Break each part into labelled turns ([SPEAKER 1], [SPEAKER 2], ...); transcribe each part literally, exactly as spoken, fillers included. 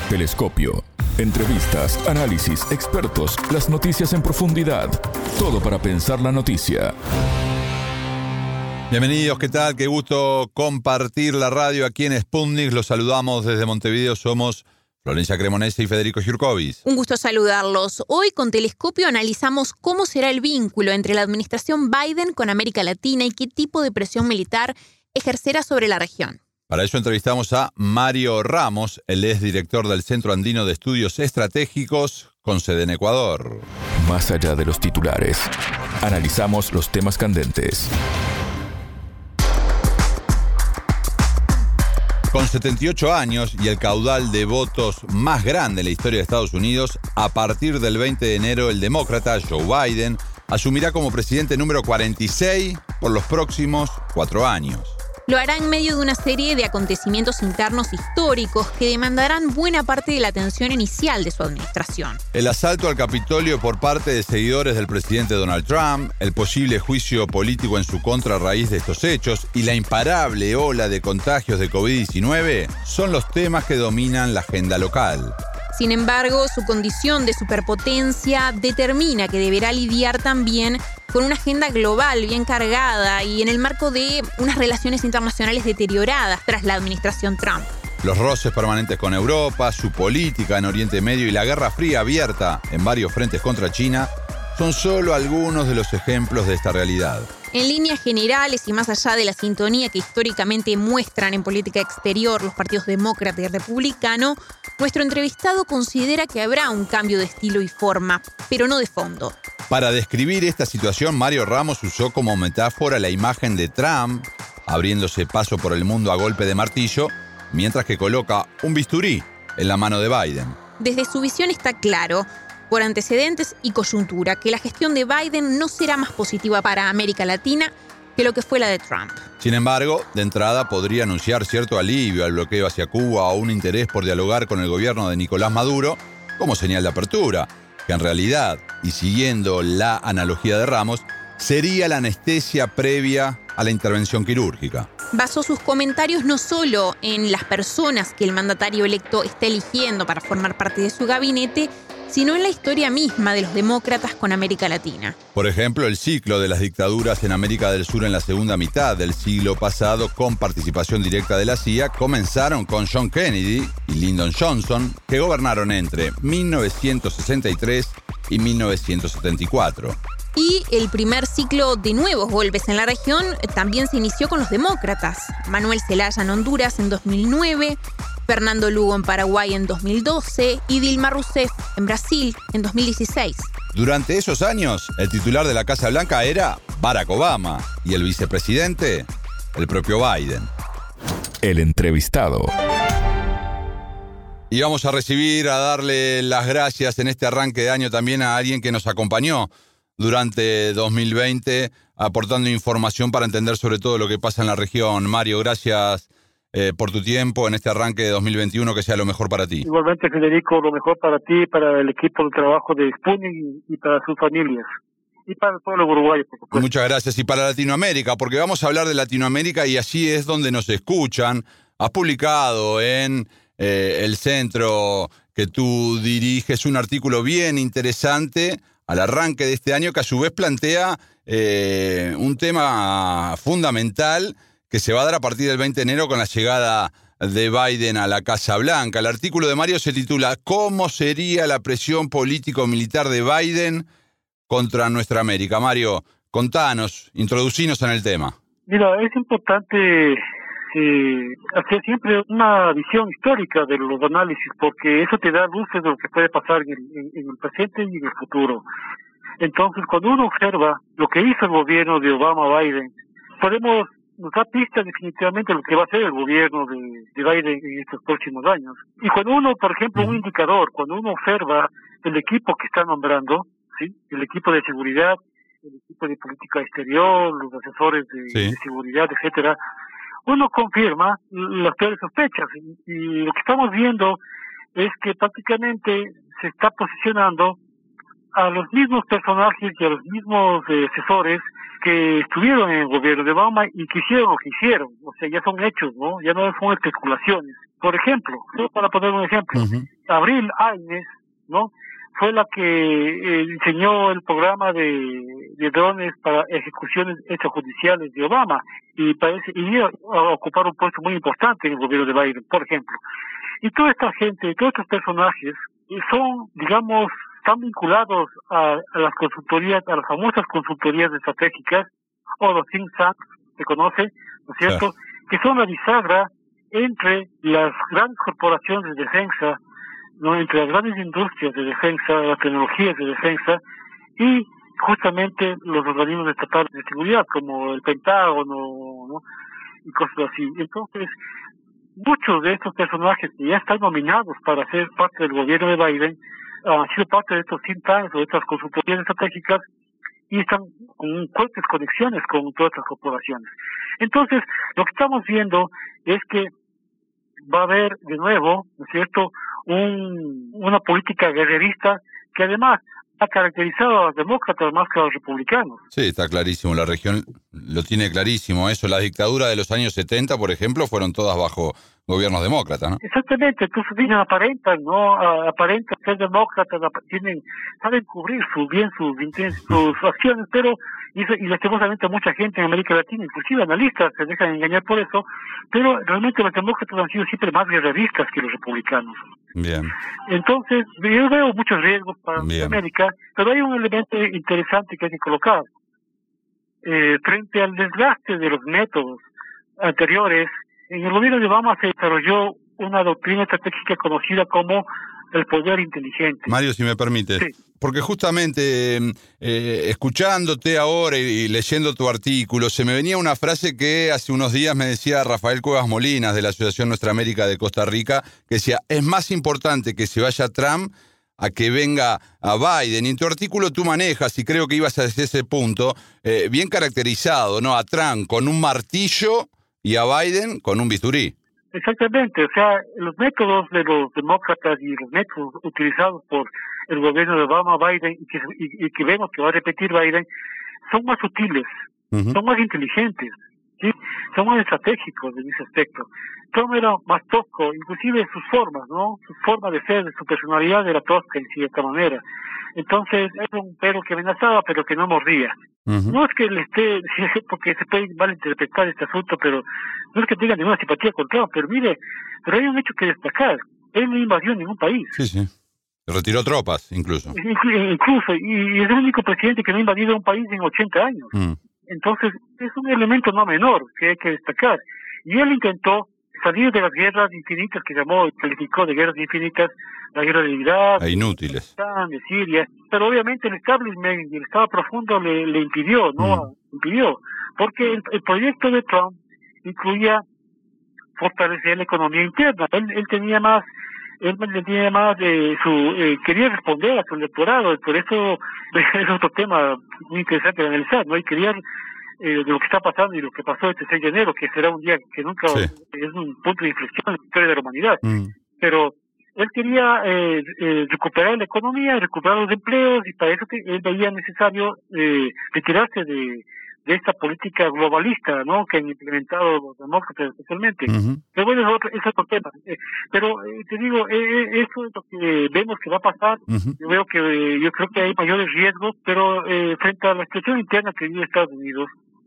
[SPEAKER 1] Telescopio. Entrevistas, análisis, expertos, las noticias en profundidad. Todo para pensar la noticia.
[SPEAKER 2] Bienvenidos, ¿qué tal? Qué gusto compartir la radio aquí en Sputnik. Los saludamos desde Montevideo. Somos Florencia Cremonesi y Federico Giurkovic.
[SPEAKER 3] Un gusto saludarlos. Hoy con Telescopio analizamos cómo será el vínculo entre la administración Biden con América Latina y qué tipo de presión militar ejercerá sobre la región.
[SPEAKER 2] Para eso entrevistamos a Mario Ramos, él es director del Centro Andino de Estudios Estratégicos con sede en Ecuador.
[SPEAKER 1] Más allá de los titulares, analizamos los temas candentes.
[SPEAKER 2] Con setenta y ocho años y el caudal de votos más grande en la historia de Estados Unidos, a partir del veinte de enero el demócrata Joe Biden asumirá como presidente número cuarenta y seis por los próximos cuatro años.
[SPEAKER 3] Lo hará en medio de una serie de acontecimientos internos históricos que demandarán buena parte de la atención inicial de su administración.
[SPEAKER 2] El asalto al Capitolio por parte de seguidores del presidente Donald Trump, el posible juicio político en su contra a raíz de estos hechos y la imparable ola de contagios de covid diecinueve son los temas que dominan la agenda local.
[SPEAKER 3] Sin embargo, su condición de superpotencia determina que deberá lidiar también con una agenda global bien cargada y en el marco de unas relaciones internacionales deterioradas tras la administración Trump.
[SPEAKER 2] Los roces permanentes con Europa, su política en Oriente Medio y la Guerra Fría abierta en varios frentes contra China son solo algunos de los ejemplos de esta realidad.
[SPEAKER 3] En líneas generales y más allá de la sintonía que históricamente muestran en política exterior los partidos demócrata y republicano, nuestro entrevistado considera que habrá un cambio de estilo y forma, pero no de fondo.
[SPEAKER 2] Para describir esta situación, Mario Ramos usó como metáfora la imagen de Trump abriéndose paso por el mundo a golpe de martillo, mientras que coloca un bisturí en la mano de Biden.
[SPEAKER 3] Desde su visión está claro, por antecedentes y coyuntura, que la gestión de Biden no será más positiva para América Latina que lo que fue la de Trump.
[SPEAKER 2] Sin embargo, de entrada podría anunciar cierto alivio al bloqueo hacia Cuba o un interés por dialogar con el gobierno de Nicolás Maduro como señal de apertura, que en realidad, y siguiendo la analogía de Ramos, sería la anestesia previa a la intervención quirúrgica.
[SPEAKER 3] Basó sus comentarios no solo en las personas que el mandatario electo está eligiendo para formar parte de su gabinete, sino en la historia misma de los demócratas con América Latina.
[SPEAKER 2] Por ejemplo, el ciclo de las dictaduras en América del Sur en la segunda mitad del siglo pasado, con participación directa de la C I A, comenzaron con John Kennedy y Lyndon Johnson, que gobernaron entre mil novecientos sesenta y tres y mil novecientos setenta y cuatro.
[SPEAKER 3] Y el primer ciclo de nuevos golpes en la región también se inició con los demócratas. Manuel Zelaya en Honduras en dos mil nueve, Fernando Lugo en Paraguay en dos mil doce y Dilma Rousseff en Brasil en dos mil dieciséis.
[SPEAKER 2] Durante esos años, el titular de la Casa Blanca era Barack Obama y el vicepresidente, el propio Biden.
[SPEAKER 1] El entrevistado.
[SPEAKER 2] Y vamos a recibir, a darle las gracias en este arranque de año también a alguien que nos acompañó durante dos mil veinte, aportando información para entender sobre todo lo que pasa en la región. Mario, gracias eh, por tu tiempo en este arranque de dos mil veintiuno, que sea lo mejor para ti.
[SPEAKER 4] Igualmente, Federico, lo mejor para ti, para el equipo de trabajo de Sputnik y para sus familias. Y para el pueblo uruguayo, por supuesto.
[SPEAKER 2] Muchas gracias. Y para Latinoamérica, porque vamos a hablar de Latinoamérica y así es donde nos escuchan. Has publicado en eh, el centro que tú diriges un artículo bien interesante al arranque de este año, que a su vez plantea eh, un tema fundamental que se va a dar a partir del veinte de enero con la llegada de Biden a la Casa Blanca. El artículo de Mario se titula ¿Cómo sería la presión político-militar de Biden contra nuestra América? Mario, contanos, introducinos en el tema.
[SPEAKER 4] Mira, es importante eh, hacer siempre una visión histórica de los análisis, porque eso te da luces de lo que puede pasar en el, en, en el presente y en el futuro. Entonces, cuando uno observa lo que hizo el gobierno de Obama-Biden, podemos nos da pistas definitivamente de lo que va a ser el gobierno de, de Biden en estos próximos años. Y cuando uno, por ejemplo, un indicador, cuando uno observa el equipo que está nombrando, ¿sí? El equipo de seguridad, el equipo de política exterior, los asesores de, sí. de seguridad, etcétera, uno confirma las peores sospechas. Y, y lo que estamos viendo es que prácticamente se está posicionando a los mismos personajes y a los mismos eh, asesores que estuvieron en el gobierno de Obama y que hicieron lo que hicieron. O sea, ya son hechos, ¿no? Ya no son especulaciones. Por ejemplo, solo para poner un ejemplo, uh-huh. Abril Áñez, ¿no?, fue la que eh, diseñó el programa de, de drones para ejecuciones extrajudiciales de Obama, y parece y iba a ocupar un puesto muy importante en el gobierno de Biden, por ejemplo. Y toda esta gente, todos estos personajes son, digamos, están vinculados a, a las consultorías, a las famosas consultorías estratégicas, o los think tanks, se conoce, ¿no es cierto?, claro, que son la bisagra entre las grandes corporaciones de defensa, no, entre las grandes industrias de defensa, las tecnologías de defensa, y justamente los organismos estatales de seguridad, como el Pentágono, ¿no?, y cosas así. Entonces, muchos de estos personajes que ya están nominados para ser parte del gobierno de Biden han sido parte de estos think tanks o de estas consultorías estratégicas, y están con fuertes conexiones con todas estas corporaciones. Entonces, lo que estamos viendo es que va a haber de nuevo, ¿no es cierto?, un, una política guerrerista que además ha caracterizado a los demócratas más que a los republicanos.
[SPEAKER 2] Sí, está clarísimo, la región lo tiene clarísimo eso. Las dictaduras de los años setenta, por ejemplo, fueron todas bajo gobiernos demócratas, ¿no?
[SPEAKER 4] Exactamente, entonces vienen, aparentan, ¿no? Aparentan ser demócratas, tienen, saben cubrir su bien sus, sus acciones, pero y, y lastimosamente mucha gente en América Latina, inclusive analistas, se dejan engañar por eso, pero realmente los demócratas han sido siempre más guerreristas que los republicanos.
[SPEAKER 2] Bien.
[SPEAKER 4] Entonces, yo veo muchos riesgos para
[SPEAKER 2] Bien.
[SPEAKER 4] América, pero hay un elemento interesante que hay que colocar. Eh, frente al desgaste de los métodos anteriores, en el gobierno de Obama se desarrolló una doctrina estratégica conocida como el poder inteligente.
[SPEAKER 2] Mario, si me permites, sí, porque justamente eh, escuchándote ahora y, y leyendo tu artículo, se me venía una frase que hace unos días me decía Rafael Cuevas Molinas de la Asociación Nuestra América de Costa Rica, que decía, es más importante que se vaya Trump a que venga a Biden. Y en tu artículo tú manejas, y creo que ibas hacia ese punto, eh, bien caracterizado, ¿no? A Trump con un martillo y a Biden con un bisturí.
[SPEAKER 4] Exactamente, o sea, los métodos de los demócratas y los métodos utilizados por el gobierno de Obama, Biden, y que, y, y que vemos que va a repetir Biden, son más sutiles, uh-huh, son más inteligentes, ¿sí?, son más estratégicos en ese aspecto. Trump era más tosco, inclusive sus formas, ¿no? Su forma de ser, su personalidad era tosca en cierta manera. Entonces, era un perro que amenazaba, pero que no mordía. Uh-huh. No es que le esté, porque se puede malinterpretar este asunto, pero no es que tenga ninguna simpatía con Trump, pero mire, pero hay un hecho que destacar. Él no invadió ningún país.
[SPEAKER 2] Sí, sí. Retiró tropas, incluso.
[SPEAKER 4] Incluso, y es el único presidente que no ha invadido un país en ochenta años. Mm. Entonces, es un elemento no menor que hay que destacar. Y él intentó salir de las guerras infinitas que llamó y calificó de guerras infinitas, la guerra de Irak,
[SPEAKER 2] e inútiles,
[SPEAKER 4] de Siria, pero obviamente el establishment y el Estado profundo le, le impidió, ¿no? Mm. Impidió, porque el, el proyecto de Trump incluía fortalecer la economía interna. Él, él tenía más, él tenía más de su, eh, quería responder a su electorado, por eso es otro tema muy interesante de analizar, ¿no? Y quería Eh, de lo que está pasando y lo que pasó este seis de enero, que será un día que nunca, sí, es un punto de inflexión en la historia de la humanidad. Mm. Pero él quería eh, eh, recuperar la economía, recuperar los empleos, y para eso que él veía necesario eh, retirarse de, de esta política globalista, ¿no?, que han implementado los demócratas especialmente. Uh-huh. Pero bueno, es otro, es otro tema. Eh, pero eh, te digo, eh, eso es lo que vemos que va a pasar. Uh-huh. Yo veo que, eh, yo creo que hay mayores riesgos, pero eh, frente a la situación interna que vive Estados Unidos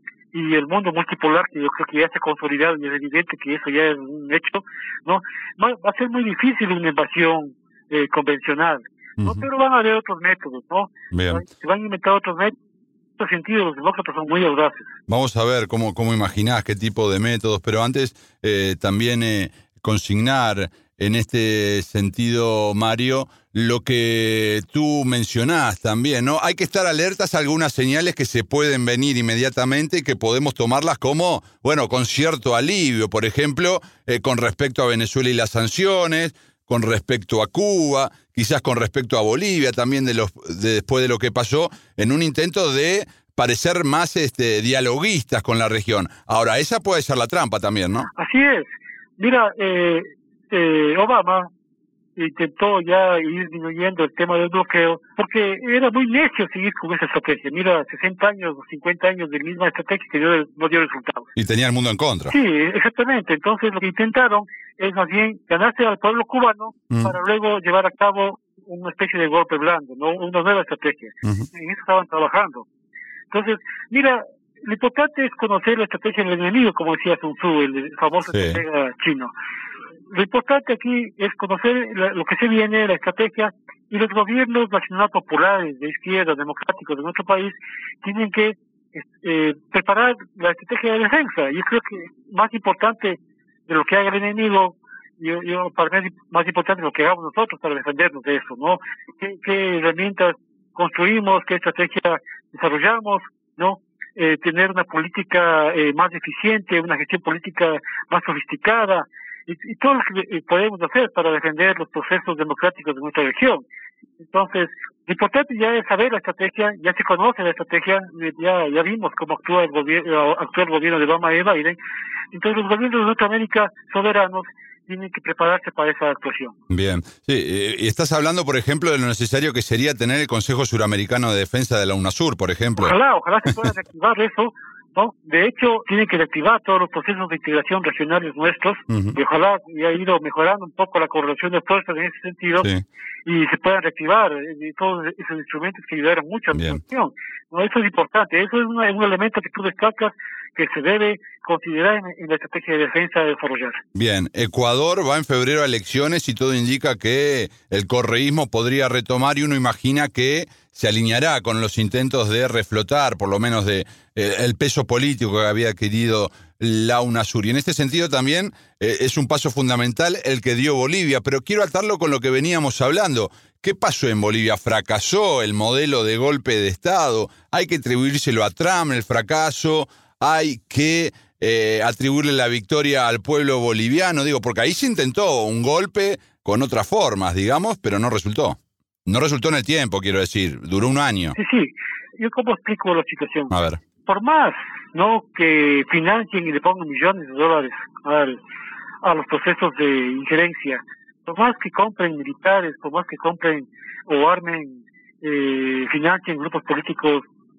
[SPEAKER 4] y el mundo multipolar, que yo creo que ya se ha consolidado y es evidente que eso ya es un hecho, ¿no? Va, va a ser muy difícil una invasión eh, convencional, ¿no? Uh-huh. Pero van a haber otros métodos, ¿no? Bien. Se van a inventar otros métodos. En ese sentido, los demócratas son muy audaces.
[SPEAKER 2] Vamos a ver cómo, cómo imaginás, qué tipo de métodos, pero antes eh, también eh, consignar en este sentido, Mario, lo que tú mencionás también, ¿no? Hay que estar alertas a algunas señales que se pueden venir inmediatamente y que podemos tomarlas como, bueno, con cierto alivio. Por ejemplo, eh, con respecto a Venezuela y las sanciones, con respecto a Cuba, quizás con respecto a Bolivia también, de los, de, después de lo que pasó, en un intento de parecer más este, dialoguistas con la región. Ahora, esa puede ser la trampa también, ¿no?
[SPEAKER 4] Así es. Mira, eh... Eh, Obama intentó ya ir disminuyendo el tema del bloqueo, porque era muy necio seguir con esa estrategia. Mira, sesenta años o cincuenta años de misma estrategia que dio, no dio resultados.
[SPEAKER 2] Y tenía el mundo en contra.
[SPEAKER 4] Sí, exactamente. Entonces lo que intentaron es más bien ganarse al pueblo cubano mm. para luego llevar a cabo una especie de golpe blando, no una nueva estrategia. Uh-huh. En eso estaban trabajando. Entonces, mira, lo importante es conocer la estrategia del enemigo, como decía Sun Tzu, el famoso sí. estratega chino. Lo importante aquí es conocer la, lo que se viene, la estrategia, y los gobiernos nacional populares, de izquierda, democráticos de nuestro país, tienen que eh, preparar la estrategia de defensa. Yo creo que más importante de lo que haga el enemigo, yo, yo para mí es más importante lo que hagamos nosotros para defendernos de eso, ¿no? ¿Qué, qué herramientas construimos, qué estrategia desarrollamos, ¿no? Eh, tener una política eh, más eficiente, una gestión política más sofisticada, y, y todo lo que podemos hacer para defender los procesos democráticos de nuestra región. Entonces, lo importante ya es saber la estrategia, ya se conoce la estrategia, ya ya vimos cómo actúa el gobierno, actúa el gobierno de Obama y Biden. Entonces, los gobiernos de Norteamérica soberanos tienen que prepararse para esa actuación.
[SPEAKER 2] Bien. Sí, y estás hablando, por ejemplo, de lo necesario que sería tener el Consejo Suramericano de Defensa de la UNASUR, por ejemplo.
[SPEAKER 4] Ojalá, ojalá se pueda reactivar eso, ¿no? De hecho, tienen que reactivar todos los procesos de integración regionales nuestros, uh-huh. y ojalá haya ido mejorando un poco la correlación de fuerzas en ese sentido, sí. y se puedan reactivar eh, todos esos instrumentos que ayudaron mucho a la situación. No, eso es importante, eso es una, un elemento que tú destacas que se debe considerar en, en la estrategia de defensa a desarrollar.
[SPEAKER 2] Bien, Ecuador va en febrero a elecciones y todo indica que el correísmo podría retomar y uno imagina que se alineará con los intentos de reflotar, por lo menos de eh, el peso político que había adquirido la UNASUR. Y en este sentido también eh, es un paso fundamental el que dio Bolivia, pero quiero atarlo con lo que veníamos hablando. ¿Qué pasó en Bolivia? ¿Fracasó el modelo de golpe de Estado? ¿Hay que atribuírselo a Trump, el fracaso? ¿Hay que eh, atribuirle la victoria al pueblo boliviano? Digo, porque ahí se intentó un golpe con otras formas, digamos, pero no resultó. No resultó en el tiempo, quiero decir, duró un año.
[SPEAKER 4] Sí, sí. Yo cómo explico la situación.
[SPEAKER 2] A ver.
[SPEAKER 4] Por más, ¿no?, que financien y le pongan millones de dólares al, a los procesos de injerencia, por más que compren militares, por más que compren o armen, eh, financien grupos políticos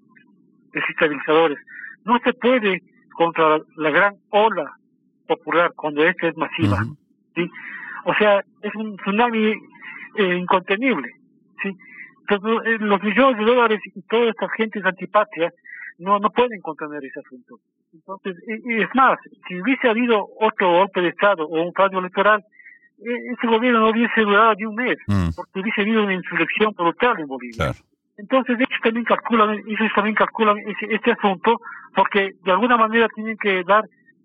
[SPEAKER 4] desestabilizadores, no se puede contra la gran ola popular cuando esta es masiva, uh-huh. ¿sí? O sea, es un tsunami eh, incontenible, ¿sí? Entonces, eh, los millones de dólares y toda esta gente es antipatria, no no pueden contener ese asunto. Entonces, y, y es más, si hubiese habido otro golpe de Estado o un fraude electoral, eh, ese gobierno no hubiese durado ni un mes, uh-huh. porque hubiese habido una insurrección brutal en Bolivia.
[SPEAKER 2] Claro.
[SPEAKER 4] Entonces ellos también calculan, ellos también calculan ese, este asunto, porque de alguna manera tienen que dar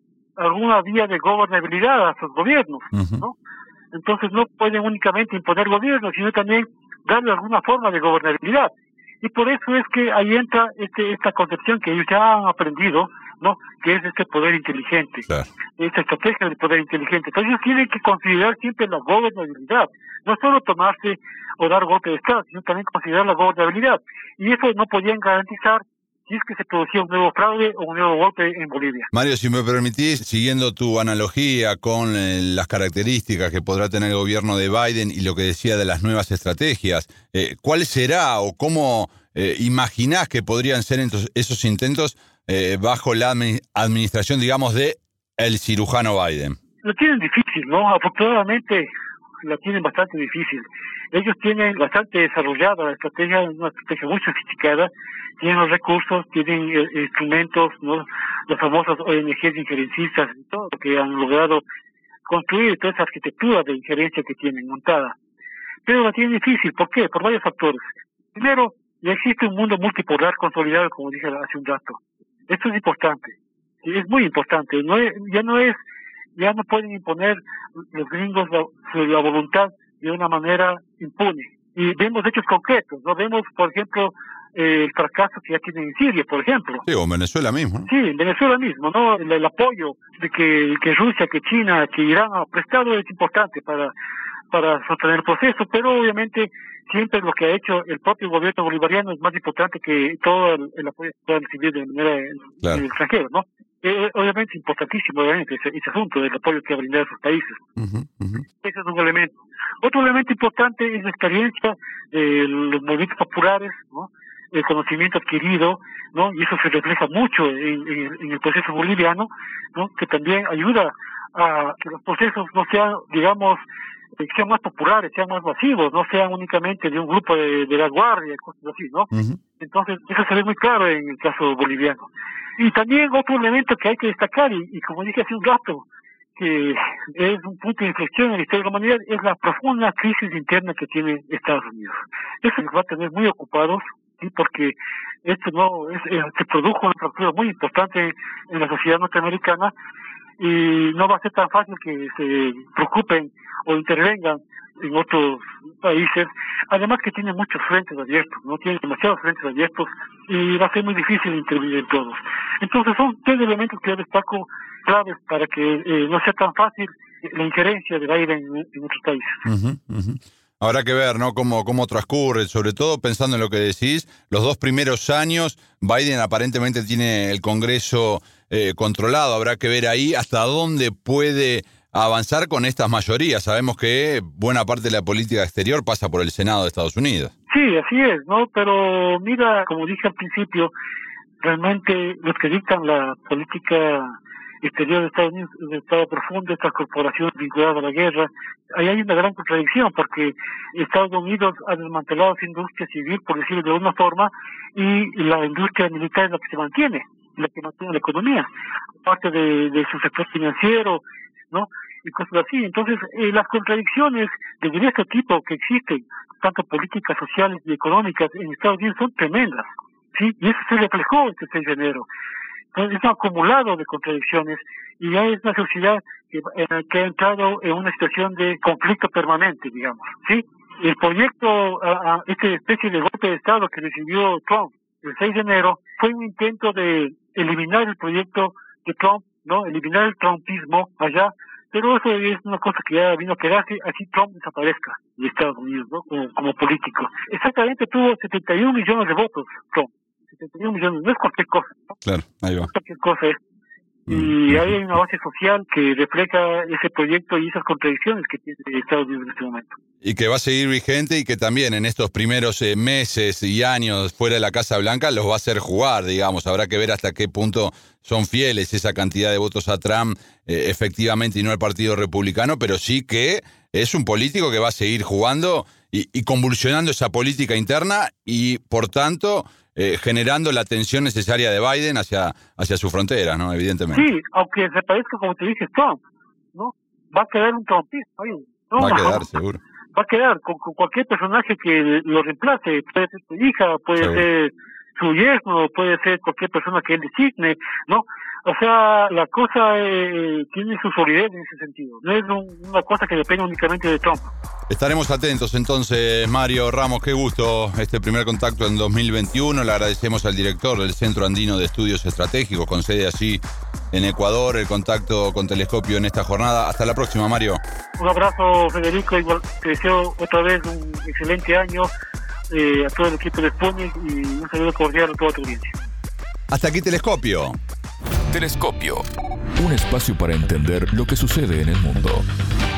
[SPEAKER 4] alguna vía de gobernabilidad a sus gobiernos, uh-huh. ¿no? Entonces no pueden únicamente imponer gobiernos, sino también darle alguna forma de gobernabilidad. Y por eso es que ahí entra este esta concepción que ellos ya han aprendido, ¿no?, que es este poder inteligente, claro. esta estrategia del poder inteligente. Entonces ellos tienen que considerar siempre la gobernabilidad, no solo tomarse o dar golpe de Estado, sino también considerar la gobernabilidad. Y eso no podían garantizar si es que se producía un nuevo fraude o un nuevo golpe en Bolivia.
[SPEAKER 2] Mario, si me permitís, siguiendo tu analogía con eh, las características que podrá tener el gobierno de Biden y lo que decía de las nuevas estrategias, eh, ¿cuál será o cómo eh, imaginás que podrían ser entonces esos intentos eh, bajo la administración, digamos, de el cirujano Biden?
[SPEAKER 4] Lo tienen difícil, ¿no? Afortunadamente la tienen bastante difícil. Ellos tienen bastante desarrollada la estrategia, una estrategia muy sofisticada, tienen los recursos, tienen eh, instrumentos, ¿no?, las famosas O N Ges injerencistas y todo lo que han logrado construir, toda esa arquitectura de injerencia que tienen montada. Pero la tienen difícil, ¿por qué? Por varios factores. Primero, ya existe un mundo multipolar consolidado, como dije hace un rato. Esto es importante, es muy importante. No es, ya no es, ya no pueden imponer los gringos la, la voluntad de una manera impune. Y vemos hechos concretos, ¿no? Vemos, por ejemplo, eh, el fracaso que ya tienen en Siria, por ejemplo.
[SPEAKER 2] Sí, o en Venezuela mismo, ¿no?
[SPEAKER 4] Sí, en Venezuela mismo, ¿no? El, el apoyo de que, que Rusia, que China, que Irán ha prestado es importante para, para sostener el proceso, pero obviamente siempre lo que ha hecho el propio gobierno bolivariano es más importante que todo el, el apoyo que puedan recibir de manera claro. en el extranjero, ¿no? Eh, obviamente importantísimo, obviamente, ese, ese asunto del apoyo que ha brindado a sus países.
[SPEAKER 2] Uh-huh, uh-huh.
[SPEAKER 4] Ese es un elemento. Otro elemento importante es la experiencia de los movimientos populares, ¿no? El conocimiento adquirido, ¿no? Y eso se refleja mucho en, en, en el proceso boliviano, ¿no? Que también ayuda a que los procesos no sean, digamos, que sean más populares, sean más masivos, no sean únicamente de un grupo de, de la guardia, cosas así, ¿no? Uh-huh. Entonces, eso se ve muy claro en el caso boliviano. Y también otro elemento que hay que destacar, y, y como dije hace un rato, que es un punto de inflexión en la historia de la humanidad, es la profunda crisis interna que tiene Estados Unidos. Eso nos va a tener muy ocupados, ¿sí? Porque esto no es, es, se produjo una fractura muy importante en la sociedad norteamericana, y no va a ser tan fácil que se preocupen o intervengan en otros países, además que tiene muchos frentes abiertos, no tiene demasiados frentes abiertos y va a ser muy difícil intervenir en todos. Entonces son tres elementos que yo destaco claves para que eh, no sea tan fácil la injerencia de Biden en, en otros países.
[SPEAKER 2] Uh-huh, uh-huh. Habrá que ver, ¿no?, cómo, cómo transcurre, sobre todo pensando en lo que decís, los dos primeros años, Biden aparentemente tiene el Congreso eh, controlado, habrá que ver ahí hasta dónde puede avanzar con estas mayorías. Sabemos que buena parte de la política exterior pasa por el Senado de Estados Unidos.
[SPEAKER 4] Sí, así es, ¿no? Pero mira, como dije al principio, realmente los que dictan la política exterior de Estados Unidos, de Estado profundo, estas corporaciones vinculadas a la guerra, ahí hay una gran contradicción, porque Estados Unidos ha desmantelado su industria civil, por decirlo de alguna forma, y la industria militar es la que se mantiene, la que mantiene la economía, parte de, de su sector financiero, ¿no? Y cosas así. Entonces, eh, las contradicciones de diverso tipo que existen, tanto políticas sociales y económicas en Estados Unidos, son tremendas, ¿sí? Y eso se reflejó este seis de enero. Entonces, es un acumulado de contradicciones y ya es una sociedad que, eh, que ha entrado en una situación de conflicto permanente, digamos, ¿sí? El proyecto, a, a esta especie de golpe de Estado que recibió Trump el seis de enero, fue un intento de eliminar el proyecto de Trump, ¿no? Eliminar el trumpismo allá, pero eso es una cosa que ya vino a quedarse, así Trump desaparezca de Estados Unidos, ¿no? Como, como político. Exactamente tuvo setenta y un millones de votos, Trump. setenta y un millones, no es cualquier cosa, ¿no?
[SPEAKER 2] Claro, ahí va.
[SPEAKER 4] No es cualquier cosa, ¿eh? Y ahí hay una base social que refleja ese proyecto y esas contradicciones que tiene Estados Unidos en este momento.
[SPEAKER 2] Y que va a seguir vigente y que también en estos primeros eh, meses y años fuera de la Casa Blanca los va a hacer jugar, digamos. Habrá que ver hasta qué punto son fieles esa cantidad de votos a Trump eh, efectivamente y no al Partido Republicano, pero sí que es un político que va a seguir jugando y, y convulsionando esa política interna y, por tanto, eh, generando la tensión necesaria de Biden hacia, hacia su frontera, ¿no? Evidentemente.
[SPEAKER 4] Sí, aunque se parezca, como te dije, Trump, ¿no? Va a quedar un trumpista, ¿no?
[SPEAKER 2] Va a quedar, seguro.
[SPEAKER 4] Va a quedar con, con cualquier personaje que lo reemplace. Puede ser su hija, puede seguro. ser su yerno, puede ser cualquier persona que él designe, ¿no? O sea, la cosa eh, tiene su solidez en ese sentido. No es un, una cosa que depende únicamente de Trump.
[SPEAKER 2] Estaremos atentos entonces, Mario Ramos. Qué gusto este primer contacto en dos mil veintiuno. Le agradecemos al director del Centro Andino de Estudios Estratégicos, con sede allí en Ecuador, el contacto con Telescopio en esta jornada. Hasta la próxima, Mario.
[SPEAKER 4] Un abrazo, Federico. Igual te deseo otra vez un excelente año eh, a todo el equipo de Sputnik y un saludo cordial a toda tu audiencia.
[SPEAKER 2] Hasta aquí Telescopio.
[SPEAKER 1] Telescopio. Un espacio para entender lo que sucede en el mundo.